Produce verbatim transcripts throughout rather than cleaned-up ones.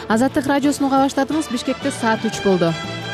Азаттык радиосун уга баштадыңыз. Бишкекте саат үч болду.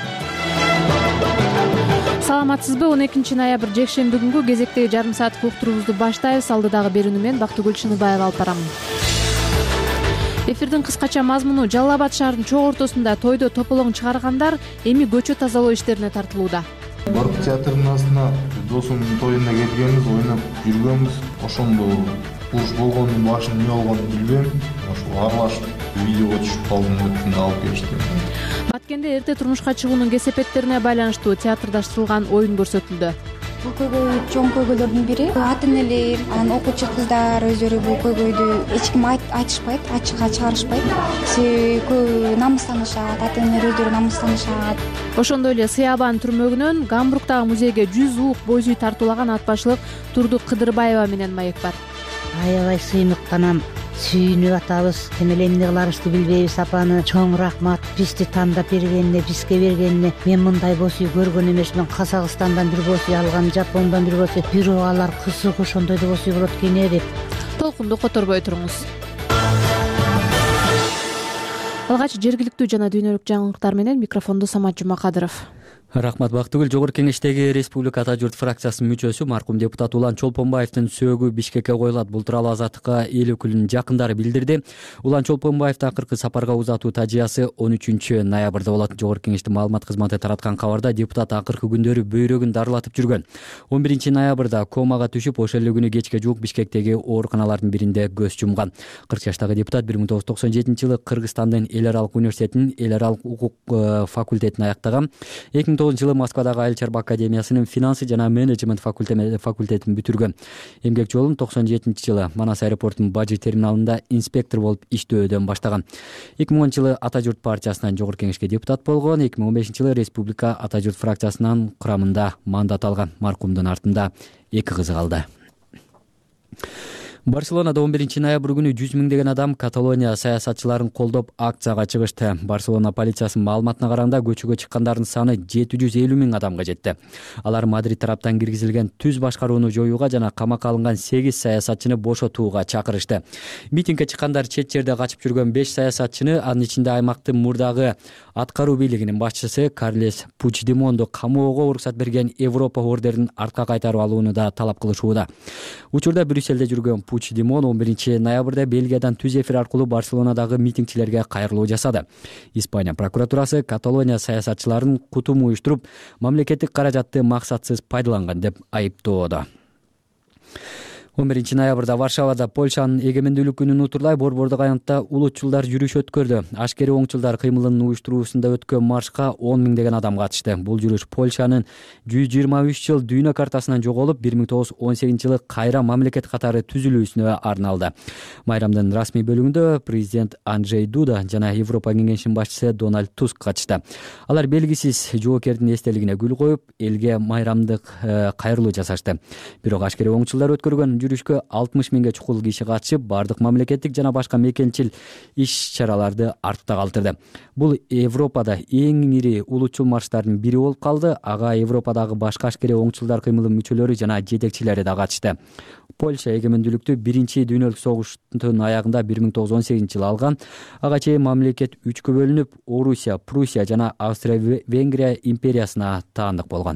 Саламатсызбы? он экинчи ноябрь жекшемби күнгү кезектеги жарым сааттык уктуруубузду баштайбыз. Алдыдагы берүүнү мен Бактыгүл Чыныбаева алып барам. Эфирдин кыскача мазмуну: Жалал Абад шаарынын чогуу ортосунда тойдо тополоң чыгаргандар эми көчө тазалоо иштерине тартылууда. Барып театрдын астына досумдун тоюна келгенбиз, ойноп жүргөнбүз. Ошондо уруш болгондун башында эмне болгонун билбейм. Ошо аралашып видеого түшүп калдым деп алып келишти. Баткенде эрте турмушка чыгуунун кесепеттерине байланыштуу театрдаштырылган оюн көрсөтүлдү. Бул көйгөй чоң көйгөйлөрдүн бири. Ата энелер, анан окуучу кыздар өздөрү бул көйгөйдү эч ким айтышпайт, ачыкка чыгарышпайт. Себеби намыстанышат, ата энелер өздөрү намыстанышат. Ошондой эле Сыябан түрмөгүнөн Гамбургдагы музейге жүз уук боз үй тартуулаган ат башлык Турдук Кыдырбаева менен маек бар. Аябай сыймык анам, сүйүнүп атабыз. Эмне эмне кыларыбызды билбейбиз. Апаны чоң рахмат, бизди тандап бергенине, бизге бергенине. Мен мындай боз үй көргөн эмесмин. Казакстандан бир боз үй алгам, Жапондон бир боз үй. Бирок алар кызык, ошондой да боз үй болот экен э деп. Толкунду которбой туруңуз. Алгач жергиликтүү жана дүйнөлүк жаңылыктар менен микрофонду Самат Жумакадыров. Рахмат Бактыгүл. Жогорку Кеңештеги Республика Ата журт фракциясынын мүчөсү маркум депутат Улан Чолпонбаевдин сөөгү Бишкекке коюлат. Бул тууралуу Азаттыкка эл өкүлүнүн жакындары билдирди. Улан Чолпонбаевдин акыркы сапарга узатуу тажыясы он үчүнчү ноябрда болот. Жогорку Кеңештин маалымат кызматы тараткан кабарда депутат акыркы күндөрү бөйрөгүн дарылатып жүргөн. он биринчи ноябрда комага түшүп, ошол эле күнү кечке жуук Бишкектеги ооруканалардын биринде көз жумган. кырк жаштагы депутат бир миң тогуз жүз токсон жетинчи жылы Кыргызстандын эл аралык университетинин эл аралык укук факультетин аяктаган. эки миң тогузунчу жылы Москвадагы Айыл чарба академиясынын финансы жана менеджмент факультетин бүтүргөн. Эмгек жолун токсон жетинчи жылы Манас аэропортунун бажы терминалында инспектор болуп иштөөдөн баштаган. эки миң онунчу жылы Ата журт партиясынан жогорку кеңешке депутат болгон. эки миң он бешинчи жылы Республика Ата журт фракциясынын курамында мандат алган. Маркумдун артында эки кызы калды. Барселонада он биринчи ноябрь күнү жүз миңдеген адам Каталония саясатчыларын колдоп акцияга чыгышты. Барселона полициясынын маалыматына караганда көчөгө чыккандардын саны жети жүз элүү миң адамга жетти. Алар Мадрид тараптан киргизилген түз башкарууну жоюуга жана камакка алынган сегиз саясатчыны бошотууга чакырышты. Митингге чыккандар чет жерде качып жүргөн беш саясатчыны, анын ичинде аймактын мурдагы аткаруу бийлигинин башчысы Карлес Пучдемонду камоого уруксат берген Европа ордерин артка кайтарып алууну да талап кылышууда. Учурда Брюсселде жүргөн Пучдемон он биринчи ноябрда Бельгиядан түз эфир аркылуу Барселонадагы митингчилерге кайрылуу жасады. Испания прокуратурасы Каталония саясатчыларын кутум уюштуруп, мамлекеттик каражатты максатсыз пайдаланган деп айыптоодо. он биринчи ноябрда Варшавада Польшанын эгемендүүлүк күнүн утурлай борбордук аянтта улутчулдар жүрүш өткөрдү. Ашкери оңчулдар кыймылынын уюштуруусунда өткөн маршка он миңдеген адам катышты. Бул жүрүш Польшанын жүз жыйырма үч жыл дүйнө картасынан жоголуп, бир миң тогуз жүз он сегизинчи жылы кайра мамлекет катары түзүлүүсүнө арналды. Майрамдын расмий бөлүгүндө президент Анджей Дуда жана Европа кеңешинин башчысы Дональд Туск катышты. Алар белгисиз жоокердин эстелигине гүл коюп, элге майрамдык кайрылуу жасашты. Бирок ашкери оңчулдар өткөргөн жүрүшкө алтымыш миңге чукул киши катышып, бардык мамлекеттик жана башка мекенчил иш-чараларды артта калтырды. Бул Европада эң ири улутчул марштардын бири болуп калды. Ага Европадагы башка ашкери оңчулдар кыймылынын мүчөлөрү жана жетекчилери да катышты. Польша эгемендүүлүктү биринчи дүйнөлүк согуштун аягында бир миң тогуз жүз он сегизинчи жылы алган. Ага чейин мамлекет үчкө бөлүнүп, Орусия, Пруссия жана Австрия-Венгрия империясына таандык болгон.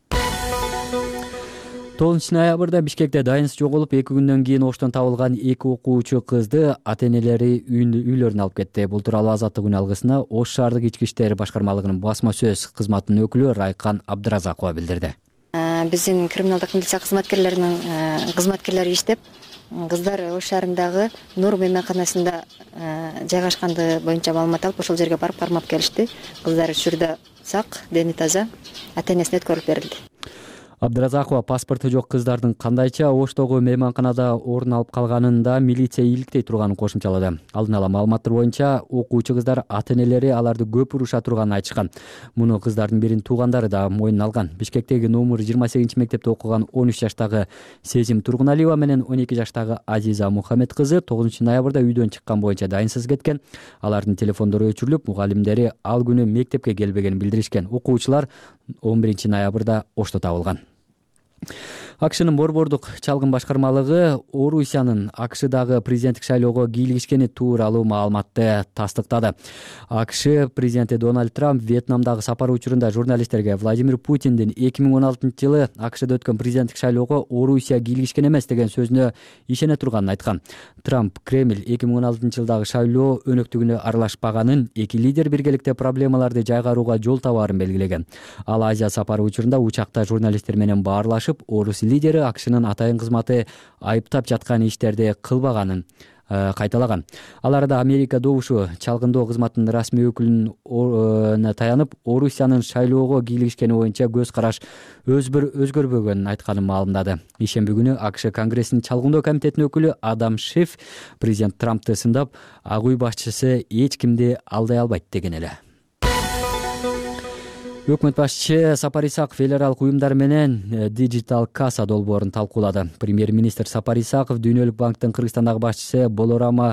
тогузунчу ноябрда Бишкекте дайынсыз жоголуп, эки күндөн кийин оштон табылган эки окуучу кызды ата энелери үйлөрүнө алып кетти. Бул тууралуу Азаттык күн алгысына Ош шаардык ички иштер башкармалыгынын басма сөз кызматынын өкүлү Райкан Абдыразакова билдирди. Биздин криминалдык милиция кызматкерлеринин кызматкерлери иштеп, кыздар Ош шаарындагы Нур мейманканасында жайгашканды боюнча маалымат алып, ошол жерге барып кармап келишти. Кыздар учурда сак, дени таза, ата энесине өткөрүлүп берилди. Абдыразакова паспорту жок кыздардын кандайча Оштогу мейманканада орун алып калганын да милиция иликтей турганын кошумчалады. Алдын ала маалыматтар боюнча окуучу кыздар ата энелери аларды көп уруша турганын айтышкан. Муну кыздардын биринин туугандары да мойнуна алган. Бишкектеги номер жыйырма сегизинчи мектепте окуган он үч жаштагы Сезим Тургуналиева менен он эки жаштагы Азиза Мухаммед кызы тогузунчу ноябрда үйдөн чыккан боюнча дайынсыз кеткен. Алардын телефондору өчүрүлүп, мугалимдери ал күнү мектепке келбегенин билдиришкен. Окуучулар он биринчи ноябрда Ошто табылган. акшнын борбордук чалгын башкармалыгы Орусиянын акшдагы президенттик шайлоого кийлигишкени тууралуу маалыматты тастыктады. акш президенти Дональд Трамп Вьетнамдагы сапары учурунда журналисттерге Владимир Путиндин эки миң он алтынчы жылы акшда өткөн президенттик шайлоого Орусия кийлигишкен эмес деген сөзүнө ишене турганын айткан. Трамп Кремль эки миң он алтынчы жылдагы шайлоо өнөктүгүнө аралашпаганын, эки лидер биргеликте проблемаларды жайгарууга жол табаарын белгилеген. Ал Азия сапары учурунда учакта журналисттер менен баарлашып, Орус лидери акшнын атайын кызматы айыптап жаткан иштерди кылбаганын кайталаган. Ал арада Америка добушу чалгындоо кызматынын расмий өкүлүнө таянып, Орусиянын шайлоого кийлигишкени боюнча көз караш өзгөрбөгөнүн айтканын маалымдады. Ишемби күнү акш Конгрессинин чалгындоо комитетинин өкүлү Адам Шиф президент Трампты сындап, Ак үй башчысы эч кимди алдай албайт деген эле. Өкмөт башчысы Сапар Исаков эл аралык уюмдар менен Digital Casa долбоорун талкуулады. Премьер-министр Сапар Исаков Дүйнөлүк банктын Кыргызстандагы башчысы Болорама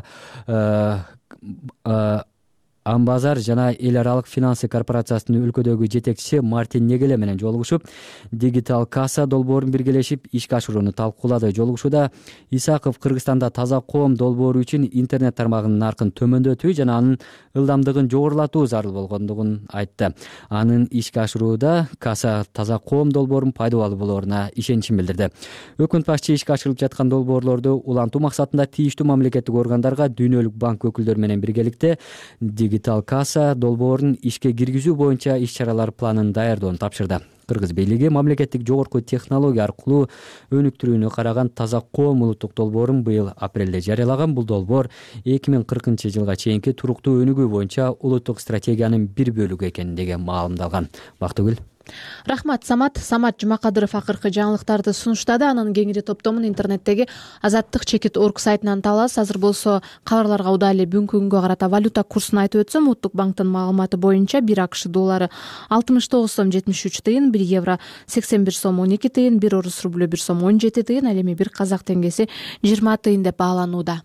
Амбазар жана эл аралык финансы корпорациясынын өлкөдөгү жетекчиси Мартин Негеле менен жолугушуп, Digital Casa долбоорун биргелешип ишке ашырууну талкуулады. Жолугушууда Исаков Кыргызстанда таза коом долбоору үчүн интернет тармагынын наркын төмөндөтүү жана анын ылдамдыгын жогорулатуу зарыл болгондугун айтты. Анын ишке ашырууда Casa таза коом долбоорунун пайдалуу болооруна ишеничин билдирди. Өкмөт башчысы ишке ашырылып жаткан долбоорлорду улантуу максатында тийиштүү мамлекеттик органдарга Дүйнөлүк банк өкүлдөрү менен биргеликте Digital Casa долбоорун ишке киргизүү боюнча иш-чаралар планын даярдоону тапшырды. Кыргыз бийлиги мамлекеттик жогорку технология аркылуу өнүктүрүүнү караган таза коом улуттук долбоорун быйыл апрелде жарыялаган. Бул долбоор эки миң кыркынчы жылга чейинки туруктуу өнүгүү боюнча улуттук стратегиянын бир бөлүгү экендиги маалымдалган. Бактыгүл. Рахмат, Самат. Самат Жумакадыров акыркы жаңылыктарды сунуштады. Анын кеңири топтомун интернеттеги азаттык чекит точка орг сайтынан табасыз. Азыр болсо кабарларга удайлы бүгүнкү күнгө карата валюта курсун айтып өтсөм, Улуттук банктын маалыматы боюнча бир акш доллары алтымыш тогуз сом жетимиш үч тыйын, бир евро сексен бир сом он эки тыйын, бир орус рублю бир сом он жети тыйын, ал эми бир казак теңгеси жыйырма тыйын деп бааланууда.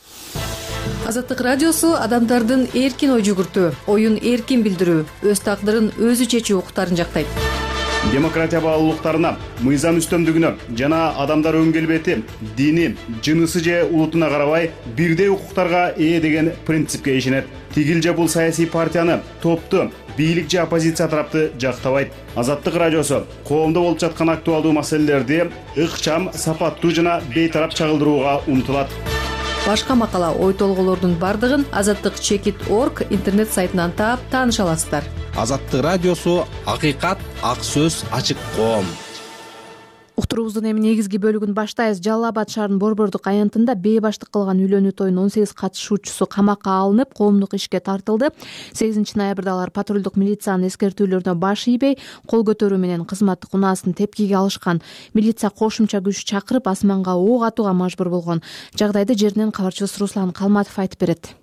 Азаттык радиосу адамдардын эркин ой жүгүртүү, оюн эркин билдирүү, өз тагдырын өзү чечүү укуктарын жактайт. Демократия баалуулуктарына, мыйзам үстөмдүгүнө жана адамдар өн келбети, дини, жынысы же улутуна карабай бирдей укуктарга ээ деген принципке ишенет. Тигил же бул саясий партияны, топту, бийлик же оппозиция тарапты жактабайт. Азаттык радиосу коомдо болуп жаткан актуалдуу маселелерди ыкчам, сапаттуу жана бейтарап чагылдырууга умтулат. Башка макала, ой толголордун бардыгын азаттык чекит точка орг интернет сайтынан таап тааныша аласыздар. Азаттык радиосу акыйкат, ак сөз, ачык коом. Уктуруубуздун эми негизги бөлүгүн баштайбыз. Жалал Абад шаарынын Борбордук аянтында бейбаштык кылган үйлөнүү тоюнун он сегиз катышуучусу камакка алынып, коомдук ишке тартылды. сегизинчи ноябрда алар патрулдук милициянын эскертүүлөрүнө баш ийбей, кол көтөрүү менен кызматтык унаасын тепкиге алышкан. Милиция кошумча күч чакырып, асманга ок атууга мажбур болгон. Жагдайды жеринен кабарчыбыз Руслан Калматов айтып берет.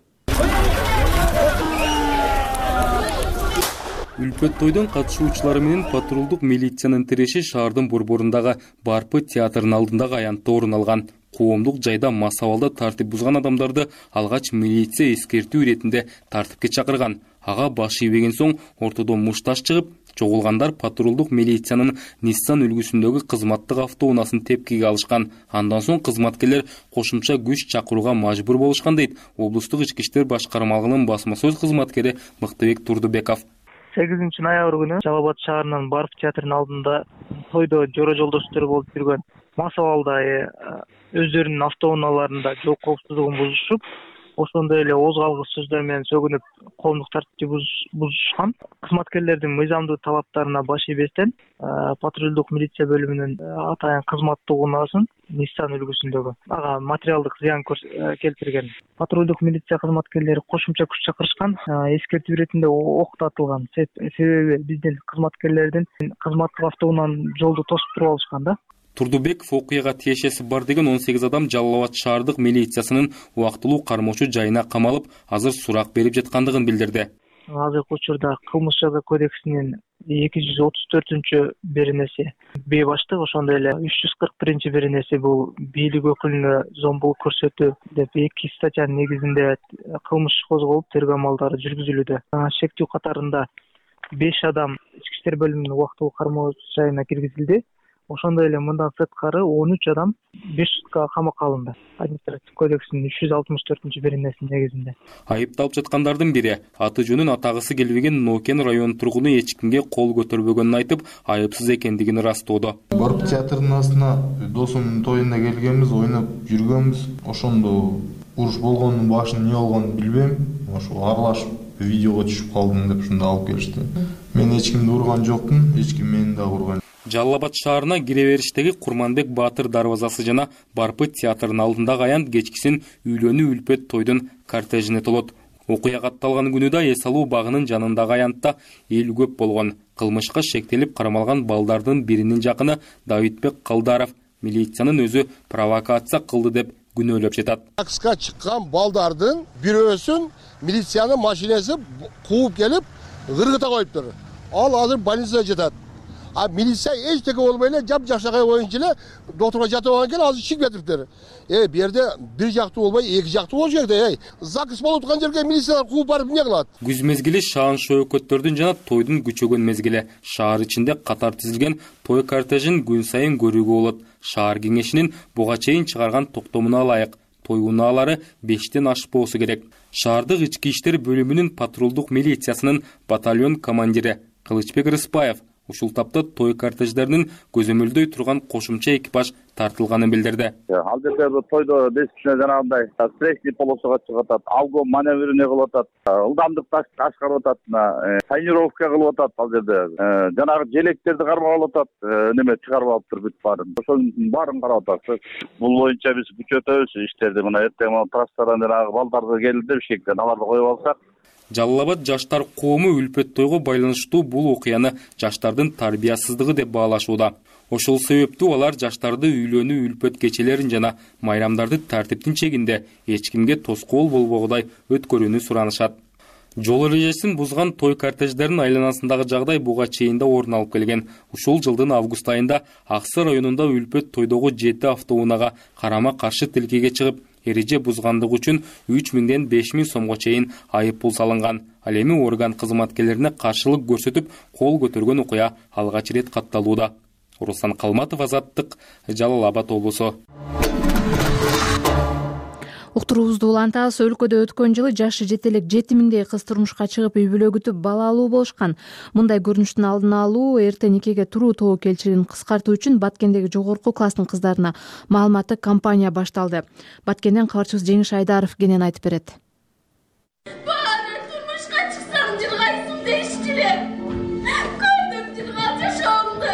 Үлпөт тойдон катышуучулары менен патрулдук милициянын тиреши шаардын борборундагы Барпы театрынын алдындагы аянтта орун алган. Коомдук жайда мас абалда тартип бузган адамдарды алгач милиция эскертүү иретинде тартипке чакырган. Ага баш ийбеген соң ортодон муш таш чыгып, чогулгандар патрулдук милициянын Nissan үлгүсүндөгү кызматтык автоунаасын тепкиге алышкан. Андан соң кызматкерлер кошумча күч чакырууга мажбур болушкан дейт облустук ички иштер башкармалыгынын басма сөз кызматкери Мыктыбек Турдубеков. сегизинчи ноябрь күнү Жалал Абад шаарынын Барп театрынын алдында тойдо жора жолдоштор болуп жүргөн мас абалда өздөрүнүн автоунааларында жол коопсуздугун бузушуп, ошондой эле ооз калгыс сөздөр менен сөгүнүп, коомдук тартипти бузушкан. Кызматкерлердин мыйзамдуу талаптарына баш ийбестен патрулдук милиция бөлүмүнүн атайын кызматтык унаасын Nissan үлгүсүндөгү ага материалдык зыян келтирген. Патрулдук милиция кызматкерлери кошумча күч чакырышкан, эскертүү иретинде октотулган. Себеби биздин кызматкерлердин кызматтык автоунааны жолду тосуп туруп алышкан да. Турдубеков окуяга тиешеси бар деген он сегиз адам Жалал Абад шаардык милициясынын убактылуу кармоочу жайына камалып, азыр сурак берип жаткандыгын билдирди. Азыркы учурда кылмыш жаза кодексинин эки жүз отуз төртүнчү беренеси бейбаштык, ошондой эле үч жүз кырк биринчи беренеси бул бийлик өкүлүнө зомбулук көрсөтүү деп эки статьянын негизинде кылмыш козголуп, тергөө амалдары жүргүзүлүүдө. Шектүү катарында беш адам ички иштер бөлүмүнүн убактылуу кармоо жайына киргизилди. ошондой эле мындан сырткары он үч адам беш суткага камакка алынды административдик кодекстин үч жүз алтымыш төртүнчү беренесинин негизинде. Айыпталып жаткандардын бири аты жөнүн атагысы келбеген Нокен районунун тургуну эч кимге кол көтөрбөгөнүн айтып, айыпсыз экендигин ырастоодо. Барып театрдын астына досумдун тоюна келгенбиз, ойноп жүргөнбүз. Ошондо уруш болгонун башын эмне болгонун билбейм. Ошо аралашып видеого түшүп калдым деп ушунда алып келишти. Мен эч кимди урган жокмун, эч ким мени да урган. Жалал Абад шаарына кире бериштеги Курманбек Баатыр дарбазасы жана Барпы театрынын алдындагы аянт кечкисин үйлөнүү үлпөт тойдун кортежине толот. Окуя катталган күнү да эс алуу багынын жанындагы аянтта эл көп болгон. Кылмышка шектелип кармалган балдардын биринин жакыны Давитбек Калдаров милициянын өзү провокация кылды деп күнөөлөп жатат. Такска чыккан балдардын бирөөсүн милициянын машинеси кууп келип кыргыта коюптур. Ал азыр больницада жатат. А милиция эчтеке болбой эле жап-жашакай боюнча эле доктурга жатып алган экен, азыр чыгып кетиптир. Э, бу жерде бир жактуу болбой, эки жактуу болуш керек да. Эй, закыс болуп аткан жерге милициялар кууп барып эмне кылат? Күз мезгили шаан шөкөттөрдүн жана тойдун күчөгөн мезгили. Шаар ичинде катар тизилген той кортежин күн сайын көрүүгө болот. Шаар кеңешинин буга чейин чыгарган токтомуна ылайык той унаалары бештен ашпоосу керек. Шаардык ички иштер бөлүмүнүн патрулдук милициясынын батальон командири Кылычбек Рыспаев ушул тапта той кортеждеринин көзөмөлдөй турган кошумча экипаж тартылганын билдирди. Ал жерде тойдо беш кишине жанагындай встречный полосага чыгып атат, алгом маневрине кылып атат, ылдамдыкты ашкарып атат, тонировка кылып атат ал жерде. Жанагы желектерди кармап алып атат, неме чыгарып алып туруп бүт баарын. Ошонун баарын карап атат. Бул боюнча биз күчөтөбүз иштерди. Мына эртең трассадан жанагы балдарды келди бишкектен аларды коюп алсак. Жалал Абад жаштар коому үлпөт тойго байланыштуу бул окуяны жаштардын тарбиясыздыгы деп баалашууда. Ошол себептүү алар жаштарды үйлөнүү үлпөт кечелерин жана майрамдарды тартиптин чегинде эч кимге тоскоол болбогудай өткөрүүнү суранышат. Жол эрежесин бузган той кортеждеринин айланасындагы жагдай буга чейин да орун алып келген. Ушул жылдын август айында Аксы районунда үлпөт тойдогу жети автоунаага карама каршы тилкеге чыгып, эреже бузгандыгы үчүн үч миңден беш миң сомго чейин айып пул салынган. Ал эми орган кызматкерлерине каршылык көрсөтүп кол көтөргөн окуя алгач ирет катталууда. Руслан Калматов, Азаттык, Жалал Абад облусу. Уктуруубузду улантабыз. Өлкөдө өткөн жылы жашы жете элек жети миңдей кыз турмушка чыгып үй бүлө күтүп балалуу болушкан. Мындай көрүнүштүн алдын алуу, эрте никеге туруу тобокелчилигин кыскартуу үчүн Баткендеги жогорку класстын кыздарына маалыматтык кампания башталды. Баткенден кабарчыбыз Жеңиш Айдаров кенен айтып берет. Баары турмушка чыксаң жыргайсың дейишчилер. Көрдүм жыргап жашоомду.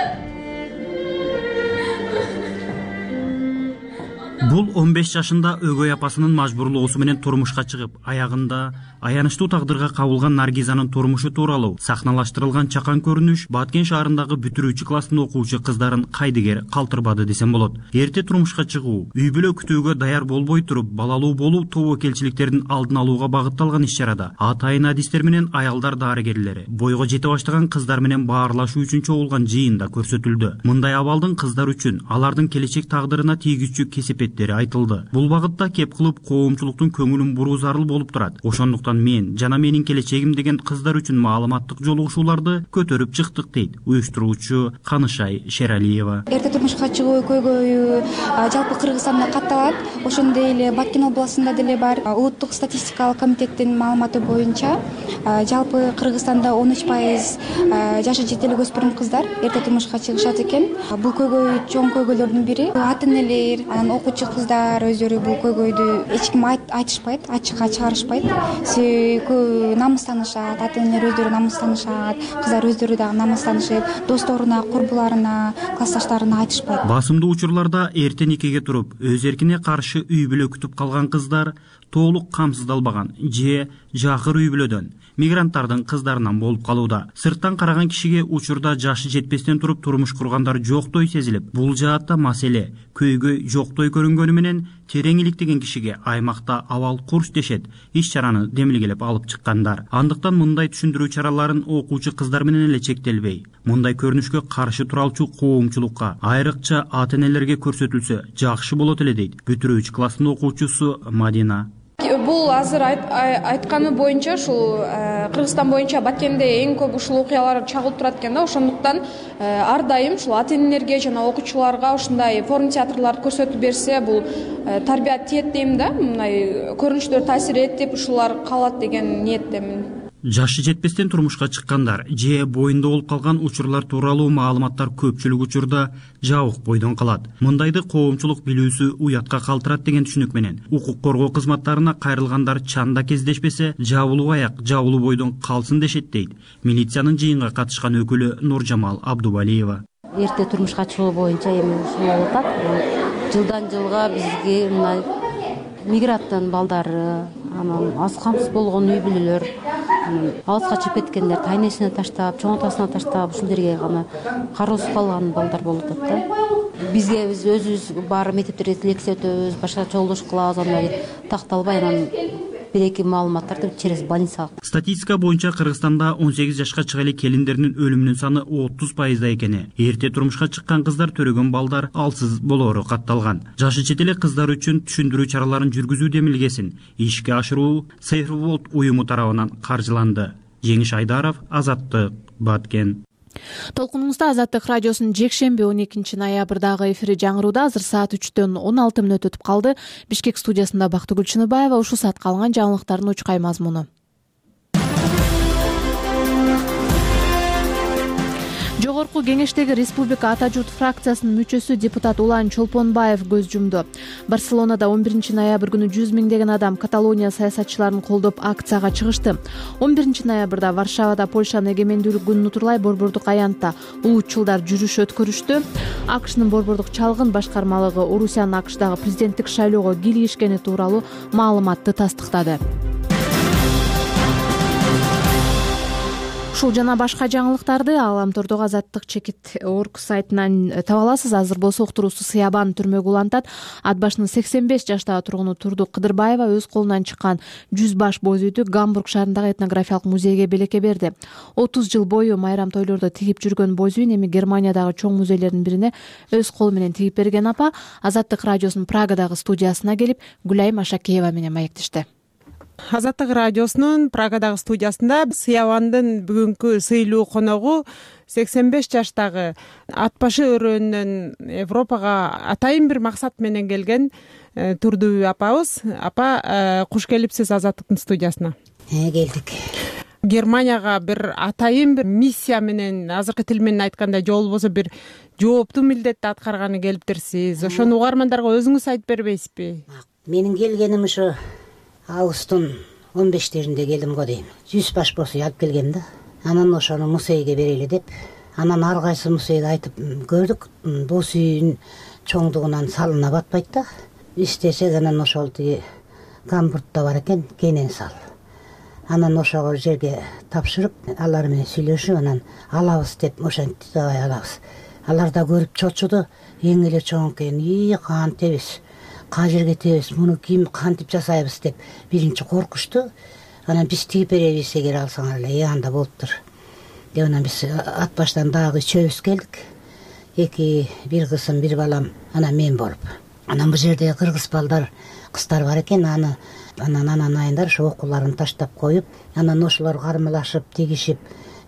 Бул он беш жашында өгөй апасынын мажбурлоосу менен турмушка чыгып, аягында аянычтуу тагдырга кабылган Наргизанын турмушу тууралуу сахналаштырылган чакан көрүнүш Баткен шаарындагы бүтүрүүчү класстын окуучу кыздарын кайдыгер калтырбады десем болот. Эрте турмушка чыгуу, үй бүлө күтүүгө даяр болбой туруп, балалуу болуу тобокелчиликтердин алдын алууга багытталган иш-чарада атайын адистер менен аялдар дарыгерлери бойго жете баштаган кыздар менен баарлашуу үчүн чогулган жыйында көрсөтүлдү. Мындай абалдын кыздар үчүн алардын келечек тагдырына тийгизчү кесепеттери айтылды. Бул багытта кеп кылып коомчулуктун көңүлүн буруу зарыл болуп турат. Ошондуктан мен жана менин келечегим деген кыздар үчүн маалыматтык жолугушууларды көтөрүп чыктык дейт уюштуруучу Канышай Шералиева. Эрте турмушка чыгуу көйгөйү жалпы Кыргызстанда катталат. Ошондой эле Баткен областында деле бар. Улуттук статистикалык комитеттин маалыматы боюнча жалпы Кыргызстанда он үч пайыз жашы жете элек өспүрүм кыздар эрте турмушка чыгышат экен. Бул көйгөй чоң көйгөйлөрдүн бири. Ата энелер, анан окуучу кыздар өздөрү бул көйгөйдү эч ким айтышпайт, ачыкка чыгарышпайт. Себеби намыстанышат, ата энелер өздөрү намыстанышат, кыздар өздөрү дагы намыстанышып, досторуна, курбуларына, классташтарына айтышпайт. Басымдуу учурларда эрте никеге туруп, өз эркине каршы үй бүлө күтүп калган кыздар толук камсыздалбаган же жакыр үй бүлөдөн мигранттардын кыздарынан болуп калууда. Сырттан караган кишиге учурда жашы жетпестен туруп турмуш кургандар жоктой сезилип, бул жаатта маселе көйгөй жоктой көрүнгөнү менен терең иликтеген кишиге аймакта абал курс дешет иш-чараны демилгелеп алып чыккандар. Андыктан мындай түшүндүрүү чараларын окуучу кыздар менен эле чектелбей, мындай көрүнүшкө каршы туралчу коомчулукка, айрыкча ата энелерге көрсөтүлсө жакшы болот эле дейт бүтүрүүчү класстын окуучусу Мадина. бул азыр айтканы боюнча ушул Кыргызстан боюнча Баткенде эң көп ушул окуялар чагылып турат экен да. Ошондуктан ар дайым ушул ата энелерге жана окуучуларга ушундай форум театрларды көрсөтүп берсе, бул тарбия тиет дейм да. Мындай көрүнүштөр таасир этип ушулар калат деген ниеттемин. Жашы жетпестен турмушка чыккандар же боюнда болуп калган учурлар тууралуу маалыматтар көпчүлүк учурда жабык бойдон калат. Мындайды коомчулук билүүсү уятка калтырат деген түшүнүк менен укук коргоо кызматтарына кайрылгандар чанда кездешпесе, жабылуу аяк жабылуу бойдон калсын дешет дейт милициянын жыйынга катышкан өкүлү Нуржамал Абдубалиева. Эрте турмушка чыгуу боюнча эми ушул болуп атат. Жылдан жылга бизге мына мигранттын балдары, анан аз камсыз болгон үй бүлөлөр, алыска чыгып кеткендер, тайнесине таштап, чоң атасына таштап, ушул жерге гана кароосуз калган балдар болуп атат да. Бизге биз өзүбүз баары мектептерде лекция өтөбүз, башка жолдош кылабыз, андай такталбай анан бир-эки маалыматтарды через больницага. Статистика боюнча Кыргызстанда он сегиз жашка чыга эле келиндердин өлүмүнүн саны отуз пайызда экени, эрте турмушка чыккан кыздар төрөгөн балдар алсыз болоору катталган. Жашы чет эле кыздар үчүн түшүндүрүү чараларын жүргүзүү демилгесин ишке ашыруу Сейфулт уюму тарабынан каржыланды. Жеңиш Айдаров, Азаттык, Баткен. Толкунуңузда Азаттык радиосунун жекшемби он экинчи ноябрдагы эфири жаңырууда. Азыр саат үчтөн он алты мүнөт өтүп калды. Бишкек студиясында Бактыгүл Чыныбаева. Ушул саатка алынган жаңылыктардын учкай мазмуну. Жогорку кеңештеги Республика Ата журт фракциясынын мүчөсү депутат Улан Чолпонбаев көз жумду. Барселонада он биринчи ноябрь күнү жүз миңдеген адам Каталония саясатчыларын колдоп акцияга чыгышты. он биринчи ноябрда Варшавада Польшанын эгемендүүлүк күнүн утурлай борбордук аянтта улуутчулдар жүрүш өткөрүштү. АКШнын борбордук чалгын башкармалыгы Орусиянын АКШдагы президенттик шайлоого кийлигишкени тууралуу маалыматты тастыктады. Ушул жана башка жаңылыктарды Аламтордогу Азаттык чекит орг сайтынан таба аласыз. Азыр болсо уктуруусу Сыябан түрмөгө улантат. Ат башынын сексен беш жаштагы тургуну Турдук Кыдырбаева өз колунан чыккан жүз баш боз үйдү Гамбург шаарындагы этнографиялык музейге белекке берди. отуз жыл бою майрам тойлордо тигип жүргөн боз үйүн эми Германиядагы чоң музейлердин бирине өз колу менен тигип берген апа Азаттык радиосунун Прагадагы студиясына келип Гүлай Машакеева менен маектешти. Азаттык радиосунун Прагадагы студиясында Сыябандын бүгүнкү сыйлуу коногу сексен беш жаштагы ат башы өрөөнүнөн Европага атайын бир максат менен келген Турду апабыз. Апа, куш келипсиз Азаттыктын студиясына. Келдик. Германияга бир атайын бир миссия менен, азыркы тил менен айтканда, же болбосо бир жооптуу милдетти аткарганы келиптирсиз. Ошону угармандарга өзүңүз айтып бербейсизби? Менин келгеним ушу августтун он бештеринде келдим го дейм. жүз баш боз үй алып келгем да. Анан ошону музейге берели деп. Анан ар кайсы музейге айтып көрдүк. Боз үйүн чоңдугунан салына батпайт да. Иштесек анан ошол тиги Гамбургда бар экен, кенен сал. Анан ошого жерге тапшырып, алар менен сүйлөшүп, анан алабыз деп ошентип табай алабыз. Алар да көрүп чочуду, эң эле чоң экен. И кантебиз. Кай жерге тебиз, муну ким кантип жасайбыз деп биринчи коркушту. Анан биз тигип беребиз эгер алсаңар эле, анда болуптур деп анан биз ат баштан дагы үчөөбүз келдик. Эки, бир кызым, бир балам, анан мен болуп. Анан бул жерде кыргыз балдар, кыздар бар экен, аны анан анан айындар ошо окууларын таштап коюп, анан ошолор кармалашып, тигишип,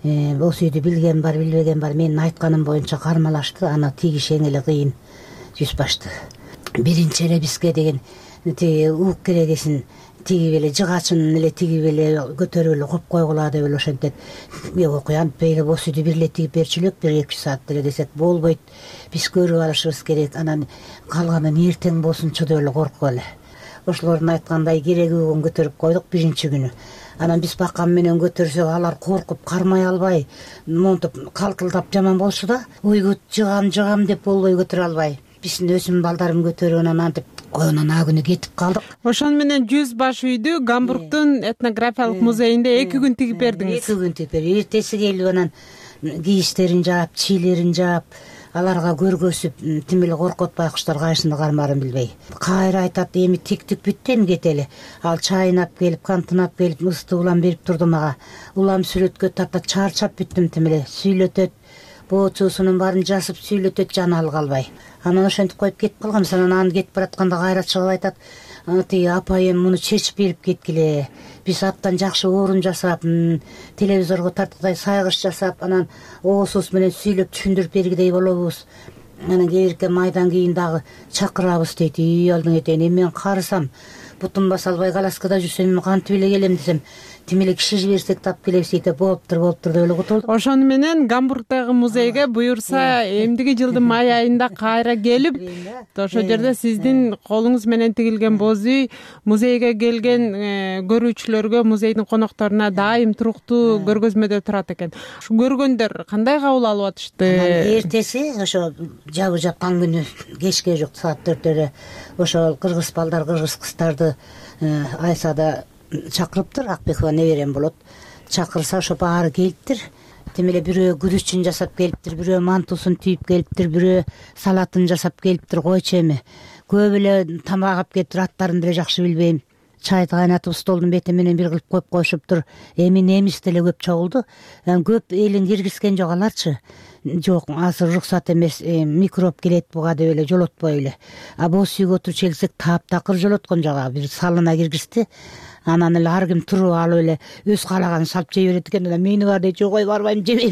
боз үйдү билген бар, билбеген бар, менин айтканым боюнча кармалашты. Аны тигиш эң эле кыйын, жүз башты. Биринчи эле бизге деген тиги ук керегесин тигип эле, жыгачын эле тигип эле көтөрүп эле коюп койгула деп эле ошентет. Мен окуям, бейле боз үйдү бир эле тигип берчүлүк, бир эки саат деле десек болбойт. Биз көрүп алышыбыз керек. Анан калганын эртең болсунчу деп эле коркуп эле. Ошолордун айткандай керегүүгөн көтөрүп койдук биринчи күнү. Анан биз бакан менен көтөрсөк, алар коркуп кармай албай, монтуп калтылдап жаман болчу да. Ой, жыгам, жыгам деп болбой көтөрө албай. Биздин өзүм балдарым көтөрүп анан антип коюнан а күнү кетип калдык. Ошон менен жүз баш үйдү Гамбургдун этнографиялык музейинде эки күн тигип бердиңиз. эки күн тигип бердим. Эртеси келип анан кийиштерин жаап, чийлерин жаап, аларга көргөзүп, тим эле коркот байкуштар кайсыны кармарын билбей. Кайра айтат, эми тиктик бүттү, эми кетели. Ал чайнап келип, кантынап келип, ысты улам берип турду мага. Улам сүйлөткө тартат, чарчап бүттүм тим эле. Сүйлөтөт, боочусунун баарын жасып сүйлөтөт, жаны алга албай. Анан ошентип коюп кетип калгам. Анан аны кетип баратканда кайра чыгып айтат, тиги апайым муну чечип берип кеткиле, биз абдан жакшы орун жасап, телевизорго тарткандай сайгыш жасап, анан оозубуз менен сүйлөп түшүндүрүп бергидей болобуз. Анан кээ бирке майдан кийин дагы чакырабыз дейт. Үй алдың этейин. Эми мен карысам, бутум баса албай коляскада жүрсөм, эми кантип эле келем десем, тим эле киши жиберсек тап келебиз дейт. Болуптур, болуптур деп эле кутулдук. Ошону менен Гамбургдагы музейге буюрса, эмдиги жылдын май айында кайра келип, ошол жерде сиздин колуңуз менен тигилген боз үй музейге келген көрүүчүлөргө, музейдин конокторуна дайым туруктуу көргөзмөдө турат экен. Ушу көргөндөр кандай кабыл алып атышты? Эртеси ошо жабы жапкан күнү кечке жок саат төрттөрдө ошол кыргыз балдар, кыргыз кыздарды Айсада чакырыптыр. Акбекова неберем болот. Чакырса ошо баары келиптир. Тим эле бирөө күрүчүн жасап келиптир, бирөө мантусун түйүп келиптир, бирөө салатын жасап келиптир. Койчу эми көп эле тамак алып келиптир, аттарын деле жакшы билбейм. Чайды кайнатып столдун бети менен бир кылып коюп коюшуптур. Эми немис деле көп чогулду. Көп элин киргизген жок аларчы. Жок, азыр уруксат эмес, микроб келет буга деп эле жолотпой эле. А боз үйгө отуруп келсек таптакыр жолоткон жага бир салына киргизди. Анан эле ар ким туруп алып эле өз каалаганын салып жей берет экен. Анан мени бар дейт, жок ой барбайм, жебейм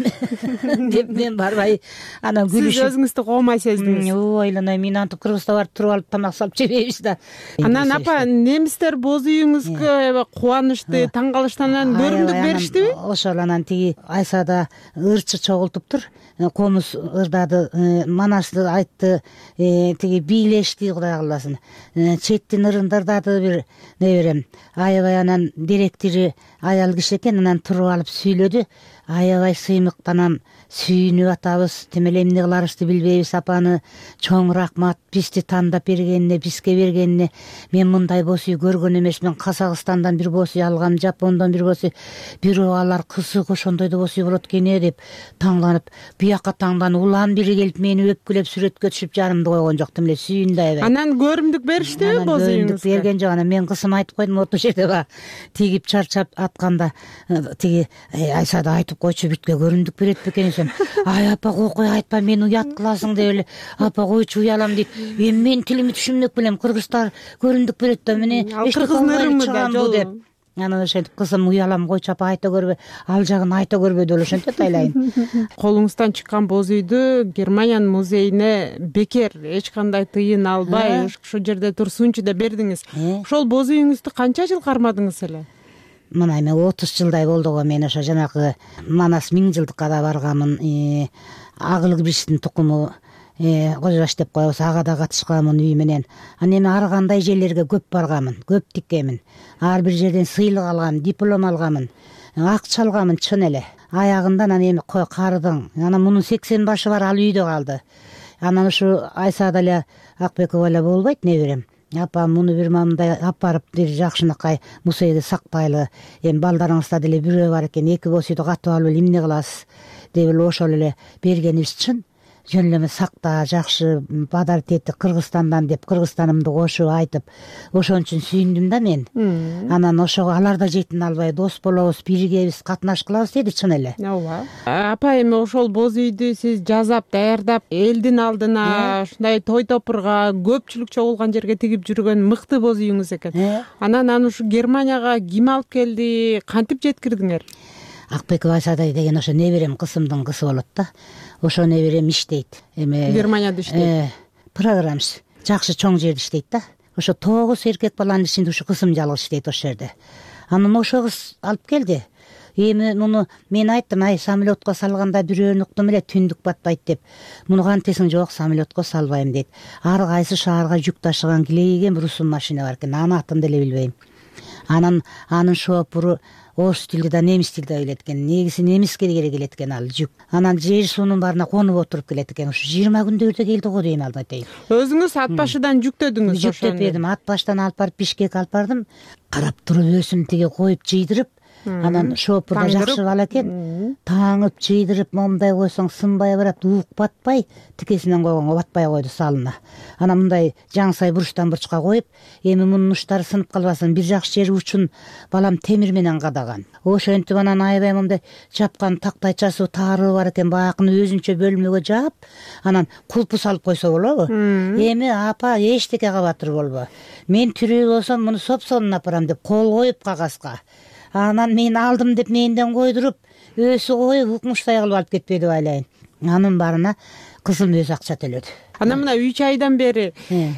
деп мен барбай. Анан күлүшүп. Сиз өзүңүздү коомай сездиңиз. Ойлоной, мен антип Кыргызда барып туруп алып тамак салып жебейбиз да. Анан апа, немистер боз үйүңүзгө кубанычты, таң калыштан көрүмдүк бериштиби? Ошол анан тиги Айсада ырчы чогултуптур. Комуз ырдады, манасты айтты, тиги бийлешти, Кудай кыласын. Четтин ырынды ырдады бир неберем. Аябай анан директори аял киши экен, анан туруп алып сүйлөдү. Аябай сыймыктанам, сүйүнүп атабыз, тим эле эмне кыларыбызды билбейбиз апаны. Чоң рахмат бизди тандап бергенине, бизге бергенине. Мен мындай боз үй көргөн эмесмин. Казакстандан бир боз үй алгам, Жапондон бир боз үй. Бирөө алар кызык, ошондой да боз үй болот экен деп таңданып, бияка таңдан улам бири келип мени өпкүлөп сүрөткө түшүп жарымды койгон жок, тим эле сүйүндү аябай. Анан көрүмдүк бериштиби боз үйүңүзгө? Көрүмдүк берген жок. Анан мен кызым айтып койдум, отур жерде ба тигип чарчап атканда тиги Айсада айтып койчу, бүткө көрүмдүк берет бекен десем, ай апа кой айтпа, мен уят кыласың деп эле. Апа койчу, уялам дейт. Эми мен тилимди түшүнмөк белем, кыргыздар көрүмдүк берет да, мени кыргыздын ырымы деп. Анан ошентип кызым уялам, койчу апа айта көрбө, ал жагын айта көрбө деп ошентет айлайын. Колуңуздан чыккан боз үйдү Германиянын музейине бекер эч кандай тыйын албай ошол жерде турсунчу деп бердиңиз. Ошол боз үйүңүздү канча жыл кармадыңыз эле? Мына эми отуз жылдай болду го мен ошо жанагы Манас миң жылдыкка да барганмын. Агыл биштин тукуму Кожобаш деп коебуз, ага да катышканмын үй менен. Анан эми ар кандай жерлерге көп барганмын, көп тиккенмин. Ар бир жерден сыйлык алгам, диплом алганмын, акча алганмын чын эле. Аягында анан эми карыдың. Анан мунун сексен башы бар, ал үйдө калды. Анан ушу Айсада эле Акбекова эле болбойт, неберем. Апа муну бир мындай алып барып бир жакшынакай музейде сактайлы. Эми балдарыңызда деле бирөө бар экен, эки боз үйдү катып алып эле эмне кыласыз деп эле ошол эле бергенибиз чын. Жөн эле сакта, жакшы подарок этти Кыргызстандан деп Кыргызстанымды кошуп айтып, ошон үчүн сүйүндүм да мен. Анан ошого алар да жетін албай, дос болобуз, биригебиз, катнаш кылабыз деди чын эле. Ооба. Апа эми ошол боз үйдү сиз жазап, даярдап, элдин алдына, ушундай той топурга, көпчүлүк чогулган жерге тигип жүргөн мыкты боз үйүңүз экен. Анан аны ушу Германияга ким алып келди, кантип жеткирдиңер? Акбекова Айсада деген ошо неберем кызымдын кызы болот да. Ошо неберем иштейт. Эми Германияда иштейт. Программист. Жакшы чоң жерде иштейт да. Ошо тогуз эркек баланын ичинде ушу кызым жалгыз иштейт ошол жерде. Анан ошо кыз алып келди. Эми муну мен айттым, ай самолетко салганда бирөөнү уктум эле, түндүк батпайт деп. Муну кантесиң? Жок, самолетко салбайм дейт. Ар кайсы шаарга жүк ташыган килейген русун машина бар экен, анын атын деле билбейм. Анан анын шофуру орус тилде да, немис тилде билет экен. Негизи немиске керек элет экен ал жүк. Анан жер суунун баарына конуп отуруп келет экен. Ушу жыйырма күндө келди го дейм алдын айтайын. Өзүңүз ат башыдан жүктөдүңүз ошону? Жүктөп бердим. Ат баштан алып барып Бишкекке алып бардым. Карап туруп өзүм тиги коюп жыйдырып, анан шопурда жакшы бала экен, таңып жыйдырып момундай койсоң сынбай барат, уук батпай, тикесинен койгонго батпай койду салына. Анан мындай жаңсай бурчтан бурчка коюп, эми мунун учтары сынып калбасын, бир жакшы жери учун балам темир менен кадаган. Ошентип анан аябай мындай жапкан тактайчасы таарыбы бар экен, баакын өзүнчө бөлмөгө жаап, анан кулпу салып койсо болобу? Эми апа эчтеке кабатыр болбо. Мен тирүү болсом муну сопсонун апарам деп кол коюп кагазга. Анан мен алдым деп менден койдуруп, өзү коюп укмуштай кылып алып кетпеди байлайын. Анын баарына кызым өзү акча төлөдү. Анан мына үч айдан бери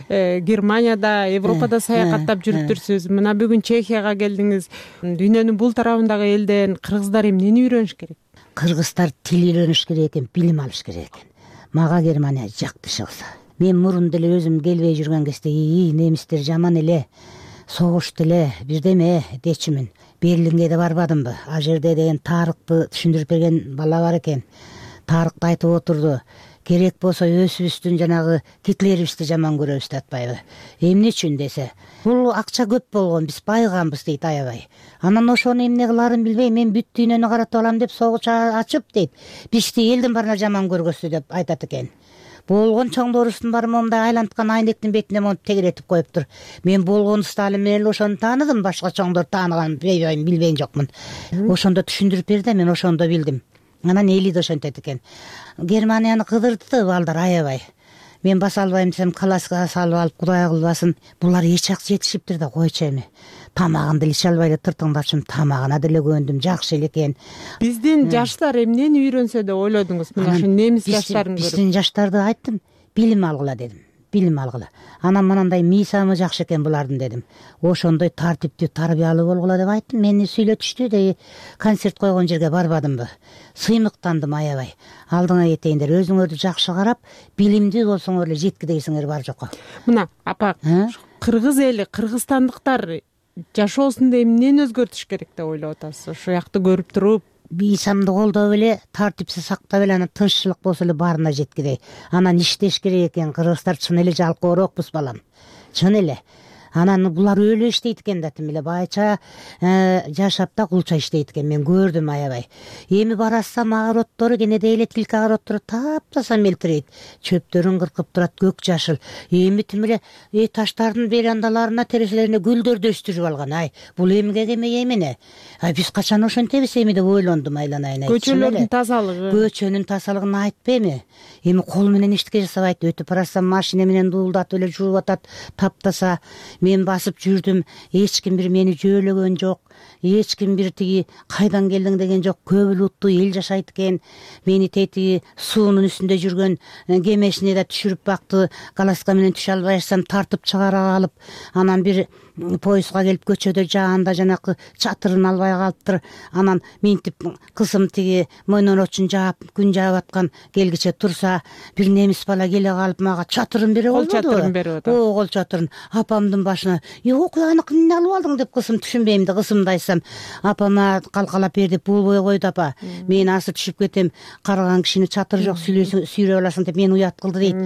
Германияда, Европада саякаттап жүрүптүрсүз. Мына бүгүн Чехияга келдиңиз. Дүйнөнүн бул тарабындагы элден кыргыздар эмнени үйрөнүш керек? Кыргыздар тил үйрөнүш керек экен, билим алыш керек экен. Мага Германия жакты чыкса. Мен мурун деле өзүм келбей жүргөн кезде, "И, немистер жаман эле, согушту эле, бирдеме" дечимин. Берлинге да барбадымбы? А жерде деген тарыхты түшүндүрүп берген бала бар экен. Тарыхты айтып отурду. Керек болсо өзүбүздүн жанагы Гитлерибизди жаман көрөбүз деп атпайбы? Эмне үчүн десе, бул акча көп болгон, биз байыганбыз дейт аябай. Анан ошону эмне кыларын билбей, мен бүт дүйнөнү каратып алам деп согуш ачып дейт. Бизди элдин баарына жаман көргөзсү деп айтат экен. Болгон чоңдорубуздун баары момундай айланткан айнектин бетине монтип тегеретип коюптур. Мен болгон Сталин менен ошону тааныдым, башка чоңдор тааныган бейбайм билбейн жокмун. Ошондо түшүндүрүп берди, мен ошондо билдим. Анан эли да ошентет экен. Германияны кыдырды балдар аябай. Мен баса албайм десем, каласка салып алып Кудай кылбасын, булар эч акча жетишиптир да койчу эми. Тамагын деле иче албай эле тыртыңдашым, тамагына деле көөндүм, жакшы эле экен. Биздин жаштар эмнени үйрөнсө деп ойлодуңуз? Мына ушу немис жаштарын көрүп. Биздин жаштарды айттым, билим алгыла дедим. Билим алгыла. Анан мынандай мыйсамы жакшы экен булардын дедим. Ошондой тартиптүү, тарбиялуу болгула деп айттым. Мени сүйлөтүштү да концерт койгон жерге барбадымбы? Сыймыктандым аябай. Алдыңа кетейиндер, өзүңөрдү жакшы карап, билимдүү болсоңор эле жеткидейсиңер бар жокко. Мына апа, кыргыз эли, кыргызстандыктар жашоосунда эмнени өзгөртүш керек деп ойлоп атасыз? Ошол жакты көрүп туруп, мыйсамды колдоп эле, тартипси сактап эле, анан тынччылык болсо эле баарына жеткидей. Анан иштеш керек экен. Кыргыздар чын эле жалкоорокпуз балам. Чын эле. Анан булар өлө иштейт экен да, тим эле байча жашап да кулча иштейт экен. Мен көрдүм аябай. Эми барасам огороддору кенедей эле тилке огороддору таптаса мелтирейт. Чөптөрүн кыркып турат, көк жашыл. Эми тим эле этаждардын верандаларына, терезелерине гүлдөрдү өстүрүп алган. Ай, бул эмге кемей эмне? Ай, биз качан ошентебиз эми деп ойлондум, айланайын. Көчөлөрдүн тазалыгы. Көчөнүн тазалыгын айтпайбы? Эми кол менен эчтеке жасабайт, өтүп барасам машина менен дуулдатып эле жууп атат, таптаса. Мен басып жүрдүм, эч ким бир мени жөөлөгөн жок, эч ким бир тиги кайдан келдиң деген жок. Көп улуттуу эл жашайт экен. Мени тетиги суунун үстүндө жүргөн кемесине да түшүрүп бакты. Каласка менен түшө албайсам тартып чыгара алып, анан бир поездга келип көчөдө жаанда жанакы чатырын албай калыптыр. Анан мынтип кызым тиги мойноночун жаап, күн жаап аткан келгиче турса, бир немис бала келе калып мага чатырын бере болбоду. Кол чатырын берип атат. О, кол чатырын. Апамдын башына, "Е, окуяны кимден алып алдың?" деп кызым түшүнбөйм да, кызымды айтсам, апама калкалап бер деп болбой койду апа. Мен асы түшүп кетем, карыган кишини чатыр жок, сүйрөп аласың деп мени уят кылды дейт.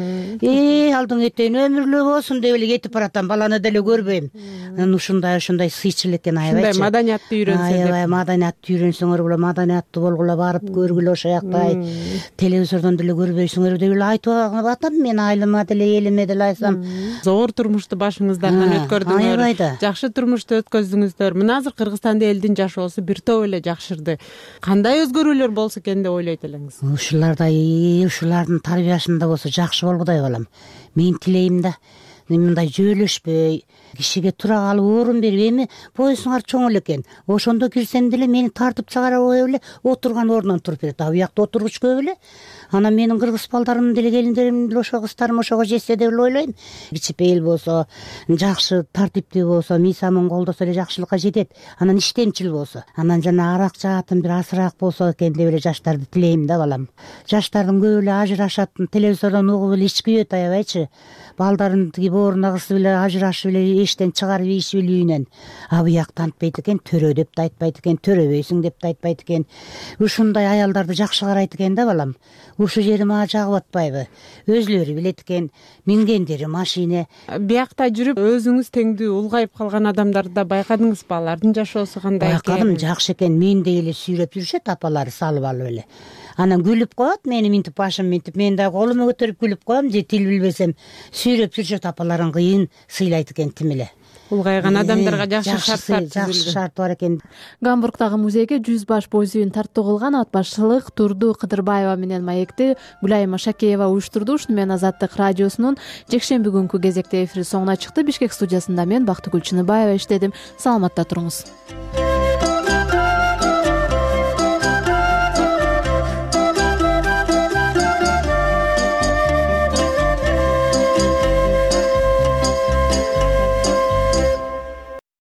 Э, алдың этейин өмүрлүү болсун деп эле кетип баратам, баланы деле көрбөйм. Ушундай ушундай сыйчыл экен аябайчы. Ушундай маданияттуу үйрөнсөң деп. Аябай маданияттуу үйрөнсөңөр боло, маданияттуу болгула, барып көргүлө ошол жакта. Телевизордон деле көрбөйсүңөр деп эле айтып атам мен айылыма деле, элиме деле айтсам. Зор турмушту башыңыздардан өткөрдүңөр. Жакшы турмушту өткөздүңүздөр. Мына азыр Кыргызстанда элдин жашоосу бир топ эле жакшырды. Кандай өзгөрүүлөр болсо экен деп ойлойт элеңиз? Ушуларда, ушулардын тарбиясында болсо жакшы болгудай балам. Мен тилейм да. Мындай жөөлөшпөй, кишиге тура калып орун берип, эми поездуңар чоң эле экен. Ошондо кирсем деле мени тартып чыгара коюп эле отурган ордунан туруп берет. А буякта отургуч көп эле. Анан менин кыргыз балдарым деле, келиндерим деле, ошо кыздарым ошого жетсе деп эле ойлойм. Кичипейил болсо, жакшы тартиптүү болсо, мыйсамын колдосо эле жакшылыкка жетет. Анан иштенчил болсо, анан жана арак жаатын бир азыраак болсо экен деп эле жаштарды тилейм да балам. Жаштардын көбү эле ажырашат, телевизордон угуп эле ичип күйөт аябайчы. Балдарын тиги бооруна кысып эле ажырашып эле эштен чыгарып ийишип эле үйүнөн. А буякта антпайт экен, төрө деп да айтпайт экен, төрөбөйсүң деп да айтпайт экен. Ушундай аялдарды жакшы карайт экен да балам. ушул жери мага жагып атпайбы, өзүлөрү билет экен, мингендери машина. Биякта жүрүп өзүңүз теңдүү улгайып калган адамдарды да байкадыңызбы? Алардын жашоосу кандай экен? Байкадым, жакшы экен. Мендей эле сүйрөп жүрүшөт апалары, салып алып эле. Анан күлүп коет, мени минтип башым минтип, мен дагы колуму көтөрүп күлүп коем, же тил билбесем сүйрөп жүрүшөт. Апаларың кыйын сыйлайт экен тим эле. Улгайган адамдарга жакшы шарттар жакшы шарт бар экен. Гамбургдагы музейге жүз баш боз үйүн тартуу кылган ат башчылык Турду Кыдырбаева менен маекти Гүлайым Шакеева уюштурду. Ушуну менен Азаттык радиосунун жекшемби күнкү кезекте эфири соңуна чыкты. Бишкек студиясында мен Бактыгүл Чыныбаева иштедим. Саламатта туруңуз.